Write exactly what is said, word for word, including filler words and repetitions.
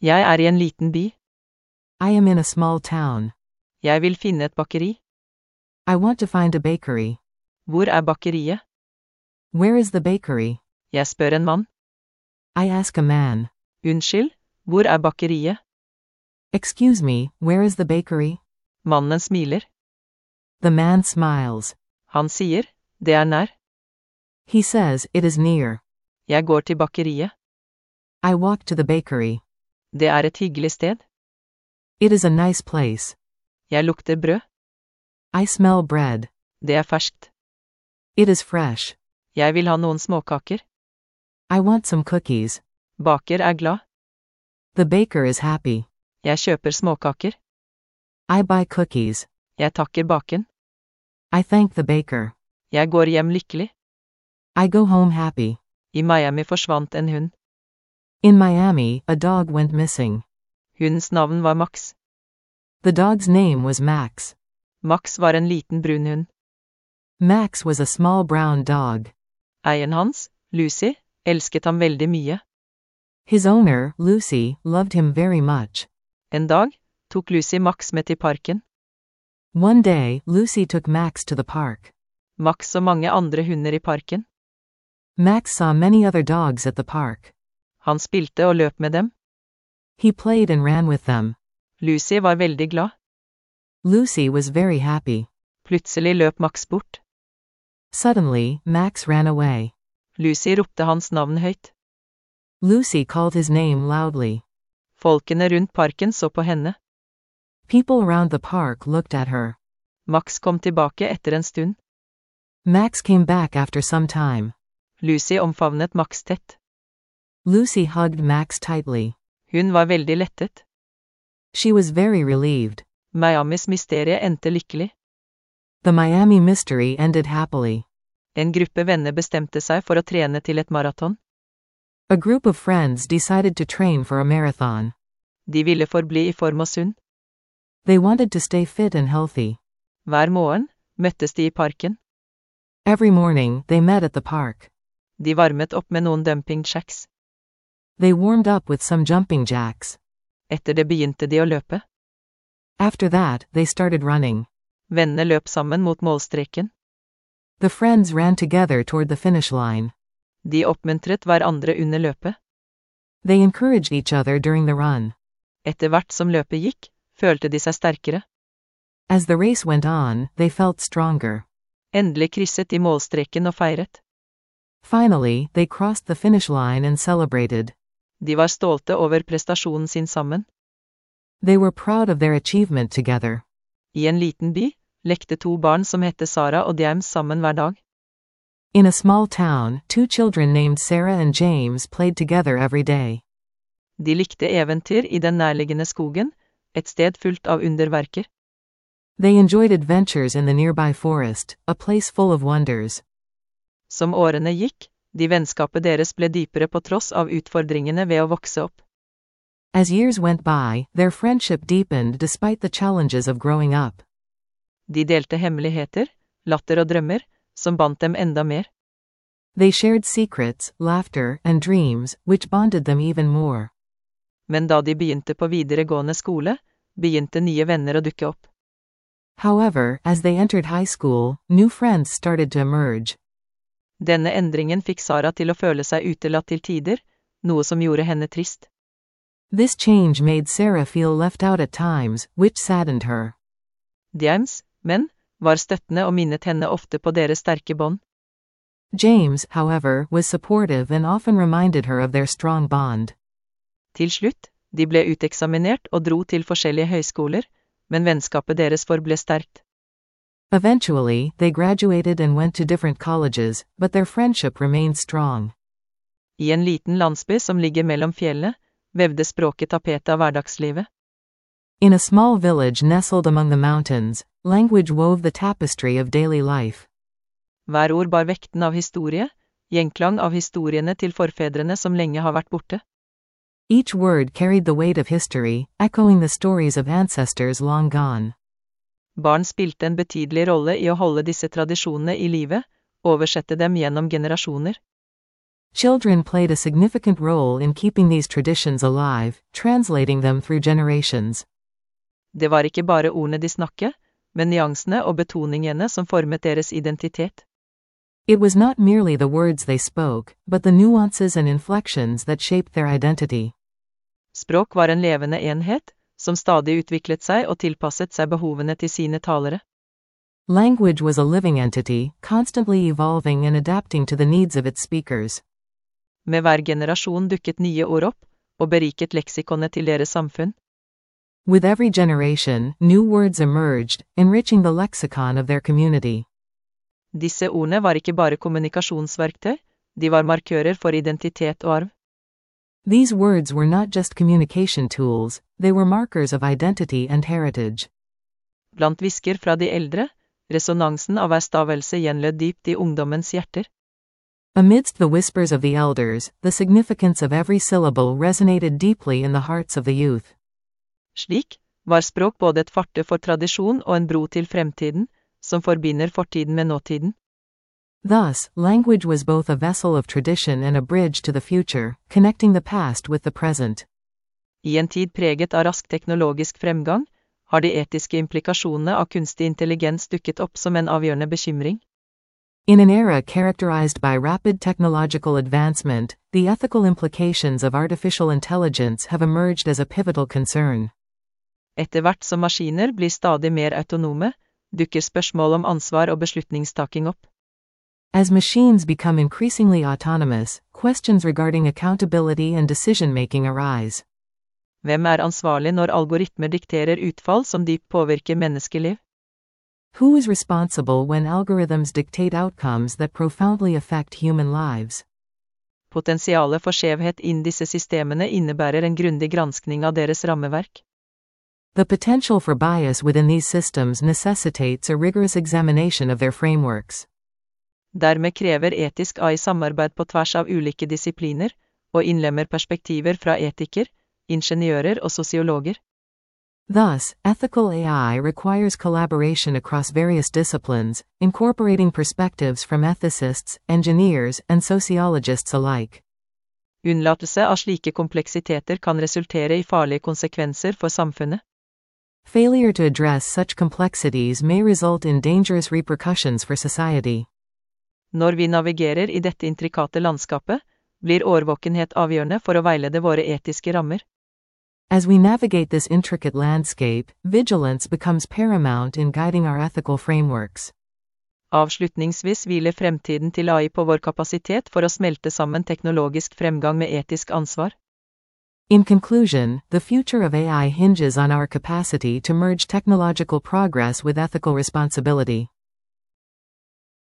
Jeg er i en liten by. I am in a small town. Jeg vil finne et bakeri. I want to find a bakery. Hvor er bakeriet? Where is the bakery? Jeg spør en mann. I ask a man. Unnskyld, hvor er bakeriet? Excuse me, where is the bakery? Mannen smiler. The man smiles. Han sier, det er nær. He says, it is near. Jeg går til bakeriet. I walk to the bakery. Det er et hyggelig sted. It is a nice place. Jeg lukter brød. I smell bread. Det er ferskt. It is fresh. Jeg vil ha noen småkaker. I want some cookies. Baker er glad. The baker is happy. Jeg kjøper småkaker. I buy cookies. Jeg takker baken. I thank the baker. Jeg går hjem lykkelig. I go home happy. I Miami forsvant en hund. In Miami, a dog went missing. Hundens navn var Max. The dog's name was Max. Max var en liten brun hund. Max was a small brown dog. Eieren hans, Lucy, elsket ham veldig mye. His owner, Lucy, loved him very much. En dag tok Lucy Max med til parken. One day, Lucy took Max to the park. Max så mange andre hunder i parken. Max saw many other dogs at the park. Han spilte og løp med dem. He played and ran with them. Lucy var veldig glad. Lucy was very happy. Plutselig løp Max bort. Suddenly, Max ran away. Lucy ropte hans navn høyt. Lucy called his name loudly. Folkene rundt parken så på henne. People around the park looked at her. Max kom tilbake etter en stund. Max came back after some time. Lucy omfavnet Max tett. Lucy hugged Max tightly. Hun var veldig lettet. She was very relieved. Miamis mysterie endte lykkelig. The Miami mystery ended happily. En gruppe venner bestemte seg for å trene til et maraton. A group of friends decided to train for a marathon. De ville forbli i form og sunn. They wanted to stay fit and healthy. Hver morgen møttes de i parken. Every morning, they met at the park. De varmet opp med noen dumping jacks. They warmed up with some jumping jacks. Etter det begynte de å løpe. After that, they started running. Vennene løp sammen mot målstreken. The friends ran together toward the finish line. De oppmuntret hverandre under løpet. They encouraged each other during the run. Etter hvert som løpet gikk, følte de seg sterkere. As the race went on, they felt stronger. Endelig krysset de målstreken og feiret. Finally, they crossed the finish line and celebrated. De var stolte over prestasjonen sin sammen. They were proud of their achievement together. I en liten by lekte to barn som hette Sarah og James sammen hver dag. In a small town, two children named Sarah and James played together every day. De likte eventyr i den nærliggende skogen, et sted fullt av underverker. They enjoyed adventures in the nearby forest, a place full of wonders. Som årene gikk, de vennskapet deres ble dypere på tross av utfordringene ved å vokse opp. As years went by, their friendship deepened despite the challenges of growing up. De delte hemmeligheter, latter og drømmer, som bandt dem enda mer. They shared secrets, laughter, and dreams, which bonded them even more. Men da de begynte på videregående skole, begynte nye venner å dukke opp. However, as they entered high school, new friends started to emerge. Denne endringen fikk Sarah til å føle seg utelatt til tider, noe som gjorde henne trist. This change made Sarah feel left out at times, which saddened her. James, men, var støttende og minnet henne ofte på deres sterke bånd. James, however, was supportive and often reminded her of their strong bond. Til slutt, de ble uteksaminert og dro til forskjellige høyskoler, men vennskapet deres forble sterkt. Eventually, they graduated and went to different colleges, but their friendship remained strong. I en liten landsby som ligger mellom fjellene, vevde språket tapetet av hverdagslivet. In a small village nestled among the mountains, language wove the tapestry of daily life. Hver ord bar vekten av historie, gjenklang av historiene til forfedrene som lenge har vært borte. Each word carried the weight of history, echoing the stories of ancestors long gone. Barn spilte en betydelig rolle i å holde disse tradisjonene i live, oversette dem gjennom generasjoner. Children played a significant role in keeping these traditions alive, translating them through generations. Det var ikke bare ordene de snakket, men nyansene og betoningene som formet deres identitet. It was not merely the words they spoke, but the nuances and inflections that shaped their identity. Språk var en levende enhet, som stadig utviklet seg og tilpasset seg behovene til sine talere. Language was a living entity, constantly evolving and adapting to the needs of its speakers. Med hver generasjon dukket nye ord opp, og beriket leksikonet til deres samfunn. With every generation, new words emerged, enriching the lexicon of their community. Disse ordene var ikke bare kommunikasjonsverktøy, de var markører for identitet og arv. These words were not just communication tools, they were markers of identity and heritage. Blant hvisker fra de eldre, resonansen av hver stavelse gjenlød dypt i ungdommens hjerter. Amidst the whispers of the elders, the significance of every syllable resonated deeply in the hearts of the youth. Slik var språk både et farte for tradisjon og en bro til fremtiden, som forbinder fortiden med nåtiden. Thus, language was both a vessel of tradition and a bridge to the future, connecting the past with the present. I en tid preget av rask teknologisk fremgang, har de etiske implikasjonene av kunstig intelligens dukket opp som en avgjørende bekymring. In an era characterized by rapid technological advancement, the ethical implications of artificial intelligence have emerged as a pivotal concern. Etter hvert som maskiner blir stadig mer autonome, dukker spørsmål om ansvar og beslutningstaking opp. As machines become increasingly autonomous, questions regarding accountability and decision-making arise. Hvem er ansvarlig når algoritmer dikterer utfall som dypt påvirker menneskeliv? Who is responsible when algorithms dictate outcomes that profoundly affect human lives? Potensialet for skjevhet innen disse systemene innebærer en grundig granskning av deres rammeverk. The potential for bias within these systems necessitates a rigorous examination of their frameworks. Dermed krever etisk A I samarbeid på tvers av ulike disipliner, og innlemmer perspektiver fra etiker, ingeniører og sosiologer. Thus, ethical A I requires collaboration across various disciplines, incorporating perspectives from ethicists, engineers, and sociologists alike. Unnlatelse av slike kompleksiteter kan resultere i farlige konsekvenser for samfunnet. Failure to address such complexities may result in dangerous repercussions for society. Når vi navigerer i dette intrikate landskapet, blir årvåkenhet avgjørende for å veilede våre etiske rammer. As we navigate this intricate landscape, vigilance becomes paramount in guiding our ethical frameworks. Avslutningsvis hviler fremtiden til A I på vår kapasitet for å smelte sammen teknologisk fremgang med etisk ansvar. In conclusion, the future of A I hinges on our capacity to merge technological progress with ethical responsibility.